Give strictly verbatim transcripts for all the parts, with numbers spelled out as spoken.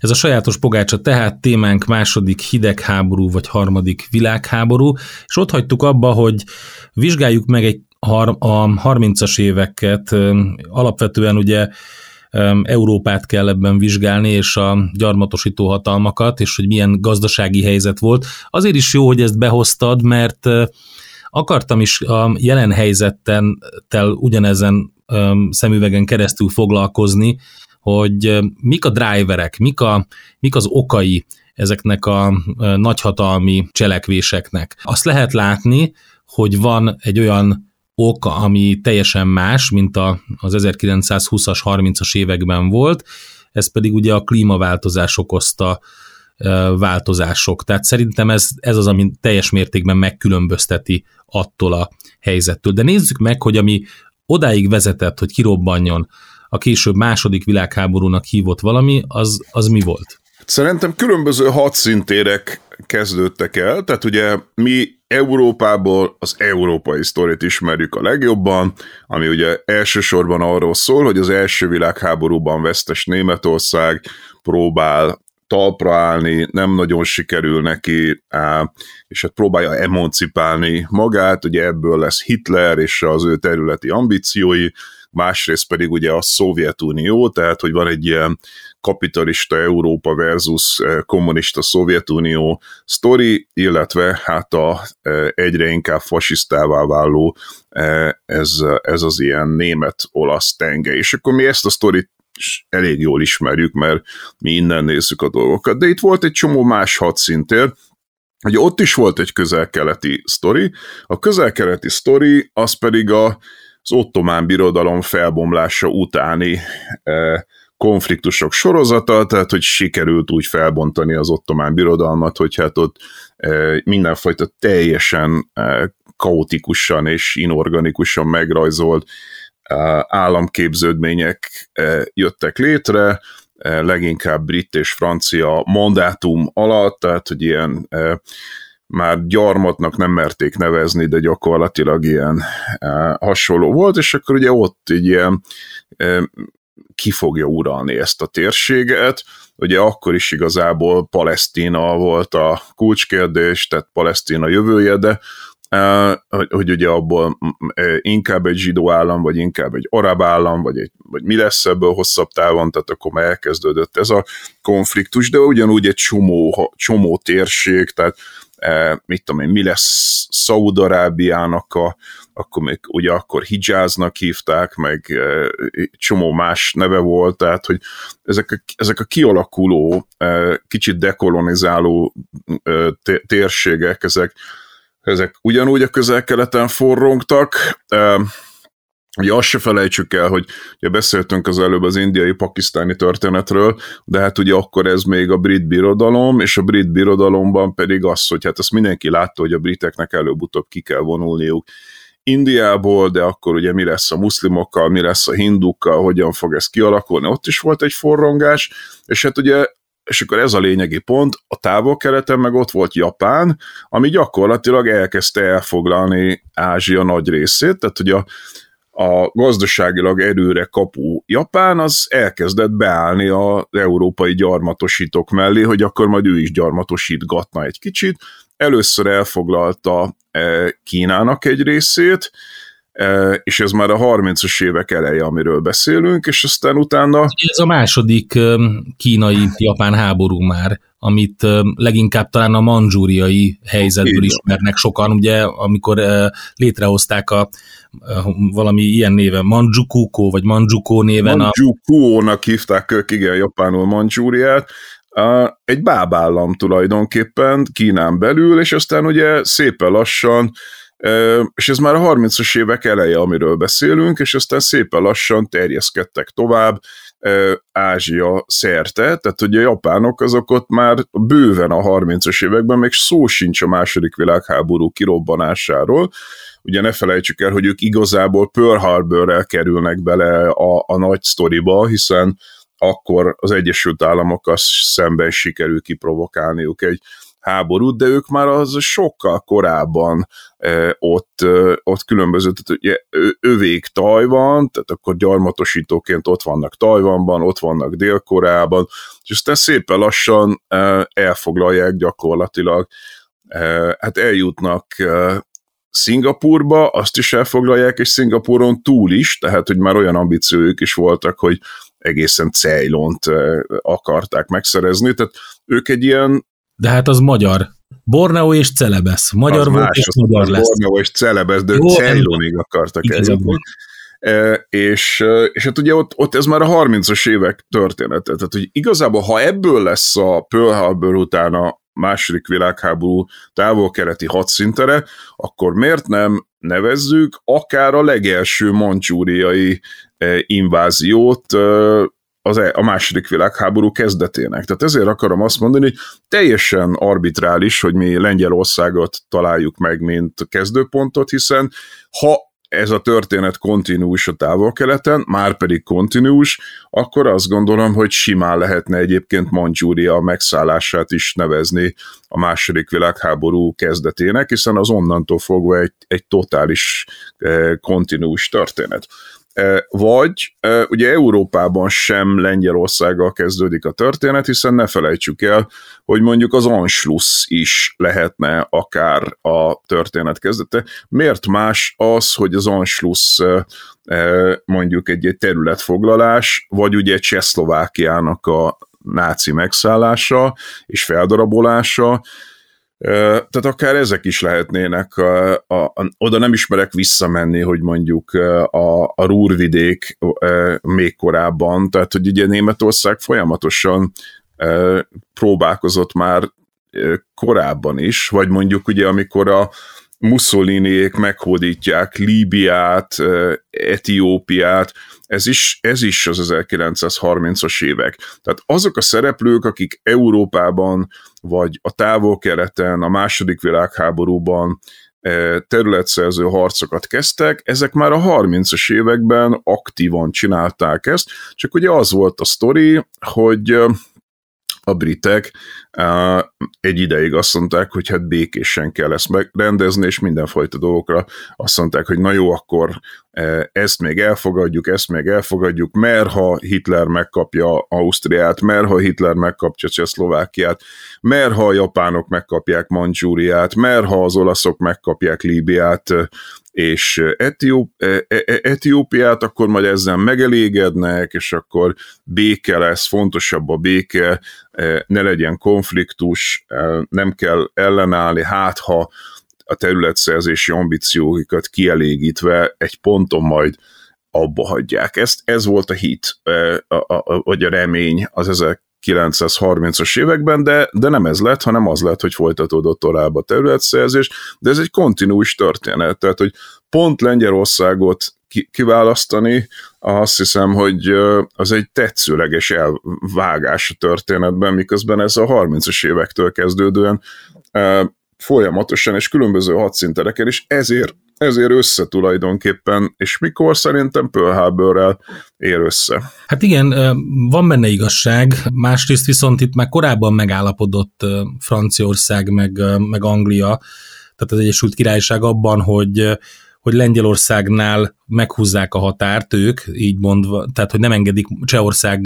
Ez a sajátos pogácsa tehát témánk második hidegháború vagy harmadik világháború, és ott hagytuk abba, hogy vizsgáljuk meg egy a harmincas éveket, alapvetően ugye Európát kell ebben vizsgálni, és a gyarmatosító hatalmakat, és hogy milyen gazdasági helyzet volt. Azért is jó, hogy ezt behoztad, mert akartam is a jelen helyzettel ugyanezen szemüvegen keresztül foglalkozni, hogy mik a driverek, mik, a, mik az okai ezeknek a nagyhatalmi cselekvéseknek. Azt lehet látni, hogy van egy olyan ok, ami teljesen más, mint az ezerkilencszázhúszas, harmincas években volt, ez pedig ugye a klímaváltozás okozta változások. Tehát szerintem ez, ez az, ami teljes mértékben megkülönbözteti attól a helyzettől. De nézzük meg, hogy ami odáig vezetett, hogy kirobbanjon a később második világháborúnak hívott valami, az, az mi volt? Szerintem különböző hadszintérek kezdődtek el, tehát ugye mi Európából az európai sztorit ismerjük a legjobban, ami ugye elsősorban arról szól, hogy az első világháborúban vesztes Németország próbál talpra állni, nem nagyon sikerül neki, és hát próbálja emancipálni magát, ugye ebből lesz Hitler és az ő területi ambíciói, másrészt pedig ugye a Szovjetunió, tehát hogy van egy ilyen kapitalista Európa versus kommunista Szovjetunió sztori, illetve hát a egyre inkább fasisztává váló ez, ez az ilyen német-olasz tenge. És akkor mi ezt a sztorit elég jól ismerjük, mert mi innen nézzük a dolgokat. De itt volt egy csomó más hadszintér, ugye ott is volt egy közel-keleti sztori, a közel-keleti sztori az pedig a, az ottomán birodalom felbomlása utáni eh, konfliktusok sorozata, tehát hogy sikerült úgy felbontani az ottomán birodalmat, hogy hát ott eh, mindenfajta teljesen eh, kaotikusan és inorganikusan megrajzolt államképződmények jöttek létre, leginkább brit és francia mandátum alatt, tehát hogy ilyen már gyarmatnak nem merték nevezni, de gyakorlatilag ilyen hasonló volt, és akkor ugye ott egy ilyen ki fogja uralni ezt a térséget. Ugye akkor is igazából Palesztina volt a kulcskérdés, tehát Palesztina jövője, de hogy, hogy ugye abból inkább egy zsidó állam, vagy inkább egy arab állam, vagy, egy, vagy mi lesz ebből hosszabb távon, tehát akkor már elkezdődött ez a konfliktus, de ugyanúgy egy csomó, csomó térség, tehát mit tudom én, mi lesz Szaúd-Arábiának a, akkor még ugye akkor Hijaznak hívták, meg csomó más neve volt, tehát hogy ezek a, ezek a kialakuló, kicsit dekolonizáló térségek, ezek Ezek ugyanúgy a közel-keleten forrongtak. Ugye azt se felejtsük el, hogy ugye beszéltünk az előbb az indiai-pakisztáni történetről, de hát ugye akkor ez még a brit birodalom, és a brit birodalomban pedig az, hogy hát azt mindenki látta, hogy a briteknek előbb-utóbb ki kell vonulniuk Indiából, de akkor ugye mi lesz a muszlimokkal, mi lesz a hindukkal, hogyan fog ez kialakulni. Ott is volt egy forrongás, és hát ugye és akkor ez a lényegi pont, a távol-keleten meg ott volt Japán, ami gyakorlatilag elkezdte elfoglalni Ázsia nagy részét, tehát hogy a, a gazdaságilag erőre kapó Japán az elkezdett beállni az európai gyarmatosítók mellé, hogy akkor majd ő is gyarmatosítgatna egy kicsit. Először elfoglalta Kínának egy részét, és ez már a harmincas évek eleje, amiről beszélünk, és aztán utána... Ez a második kínai-japán háború már, amit leginkább talán a mandzsúriai helyzetből ismernek sokan, ugye, amikor létrehozták a valami ilyen néven, Mandzsukuko, vagy Mandzsuko néven. Mandzsukónak hívták ők, igen, japánul Mandzsúriát, egy bábállam tulajdonképpen Kínán belül, és aztán ugye szépen lassan, és ez már a harmincas évek eleje, amiről beszélünk, és aztán szépen lassan terjeszkedtek tovább Ázsia szerte, tehát hogy a japánok azok ott már bőven a harmincas években még szó sincs a második világháború kirobbanásáról. Ugye ne felejtsük el, hogy ők igazából Pearl Harborrel kerülnek bele a, a nagy sztoriba, hiszen akkor az Egyesült Államokkal szemben sikerül kiprovokálniuk egy háborút, de ők már az sokkal korábban ott, ott különböző, tehát ugye övék Tajvan, tehát akkor gyarmatosítóként ott vannak Tajvanban, ott vannak Dél-Koreában, és aztán szépen lassan elfoglalják gyakorlatilag, hát eljutnak Szingapúrba, azt is elfoglalják, és Szingapúron túl is, tehát hogy már olyan ambíciójuk is voltak, hogy egészen Ceylont akarták megszerezni, tehát ők egy ilyen... De hát az magyar. Borneo és Celebesz. Magyar az volt, más, és magyar lesz. Borneo és Celebesz, de ők Ceylonig akartak eljutni. E, és, és hát ugye ott, ott ez már a harmincas évek története. Tehát, hogy igazából, ha ebből lesz a Pearl Harbor után a második világháború távol-keleti hadszintere, akkor miért nem nevezzük akár a legelső mandzsúriai inváziót az a második világháború kezdetének. Tehát ezért akarom azt mondani, hogy teljesen arbitrális, hogy mi Lengyelországot találjuk meg, mint kezdőpontot, hiszen ha ez a történet kontinuus a távol-keleten, már pedig kontinuus, akkor azt gondolom, hogy simán lehetne egyébként Mandzsúria megszállását is nevezni a második világháború kezdetének, hiszen az onnantól fogva egy, egy totális eh, kontinuus történet. Vagy ugye Európában sem Lengyelországgal kezdődik a történet, hiszen ne felejtsük el, hogy mondjuk az Anschluss is lehetne akár a történet kezdete. Miért más az, hogy az Anschluss mondjuk egy területfoglalás, vagy ugye Csehszlovákiának a náci megszállása és feldarabolása, tehát akár ezek is lehetnének, a, a, a, oda nem ismerek visszamenni, hogy mondjuk a, a Rúrvidék még korábban, tehát hogy ugye Németország folyamatosan próbálkozott már korábban is, vagy mondjuk ugye amikor a Mussoliniék meghódítják Líbiát, Etiópiát, ez is, ez is az ezerkilencszázharmincas évek. Tehát azok a szereplők, akik Európában, vagy a távol-keleten, a második világháborúban területszerző harcokat kezdtek, ezek már a harmincas években aktívan csinálták ezt, csak ugye az volt a sztori, hogy a britek uh, egy ideig azt mondták, hogy hát békésen kell ezt megrendezni, és mindenfajta dolgokra azt mondták, hogy na jó, akkor uh, ezt még elfogadjuk, ezt még elfogadjuk, mert ha Hitler megkapja Ausztriát, mert ha Hitler megkapja Csehszlovákiát, mert ha a japánok megkapják Mandzsúriát, mert ha az olaszok megkapják Líbiát, és Etióp, Etiópiát, akkor majd ezzel megelégednek, és akkor béke lesz, fontosabb a béke, ne legyen konfliktus, nem kell ellenállni, hát ha a területszerzési ambícióikat kielégítve egy ponton majd abba hagyják. Ezt, ez volt a hit, vagy a remény az ezerkilencszázharmincas években, de, de nem ez lett, hanem az lett, hogy folytatódott tovább a területszerzés, de ez egy kontinuus történet, tehát hogy pont Lengyelországot kiválasztani, azt hiszem, hogy az egy tetszőleges elvágás a történetben, miközben ez a harmincas évektől kezdődően folyamatosan és különböző hadszíntereken is ezért, ezért össze tulajdonképpen, és mikor szerintem Pearl Harborrel ér össze. Hát igen, van benne igazság, másrészt viszont itt már korábban megállapodott Franciaország meg, meg Anglia, tehát az Egyesült Királyság abban, hogy hogy Lengyelországnál meghúzzák a határt ők, így mondva, tehát hogy nem engedik Csehország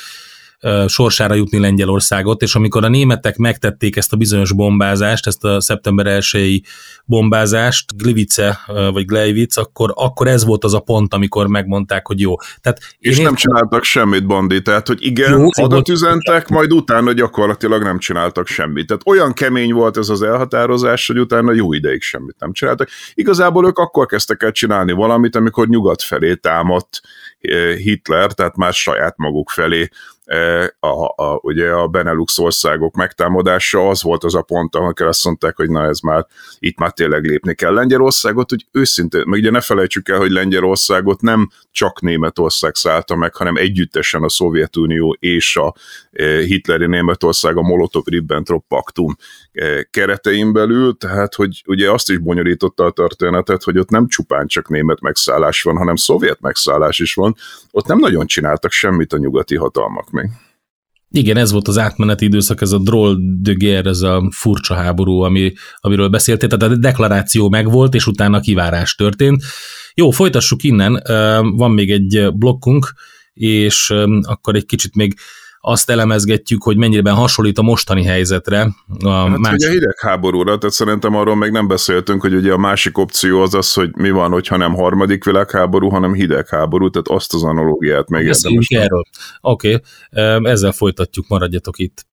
sorsára jutni Lengyelországot, és amikor a németek megtették ezt a bizonyos bombázást, ezt a szeptember elsejei bombázást, Gliwice vagy Gleiwitz, akkor, akkor ez volt az a pont, amikor megmondták, hogy jó. Tehát és nem értem... csináltak semmit, Bandi, tehát hogy igen, hadat üzentek, majd utána gyakorlatilag nem csináltak semmit. Tehát olyan kemény volt ez az elhatározás, hogy utána jó ideig semmit nem csináltak. Igazából ők akkor kezdtek el csinálni valamit, amikor nyugat felé támadt Hitler, tehát már saját maguk felé. A, a, ugye a Benelux országok megtámadása, az volt az a pont, amikor azt mondták, hogy na ez már, itt már tényleg lépni kell. Lengyelországot, hogy őszintén, meg ugye ne felejtsük el, hogy Lengyelországot nem csak Németország szállta meg, hanem együttesen a Szovjetunió és a hitleri Németország a Molotov-Ribbentrop paktum keretein belül, tehát hogy ugye azt is bonyolította a történetet, hogy ott nem csupán csak német megszállás van, hanem szovjet megszállás is van, ott nem nagyon csináltak semmit a nyugati hatalmak még. Igen, ez volt az átmeneti időszak, ez a drôle de guerre, ez a furcsa háború, ami, amiről beszéltél, tehát a deklaráció megvolt, és utána kivárás történt. Jó, folytassuk innen, van még egy blokkunk, és akkor egy kicsit még azt elemezgetjük, hogy mennyiben hasonlít a mostani helyzetre. A hát más... ugye hidegháborúra, tehát szerintem arról még nem beszéltünk, hogy ugye a másik opció az az, hogy mi van, hogyha nem harmadik világháború, hanem hidegháború, tehát azt az analógiát meg érdemes. erről. Oké, okay. Ezzel folytatjuk, maradjatok itt.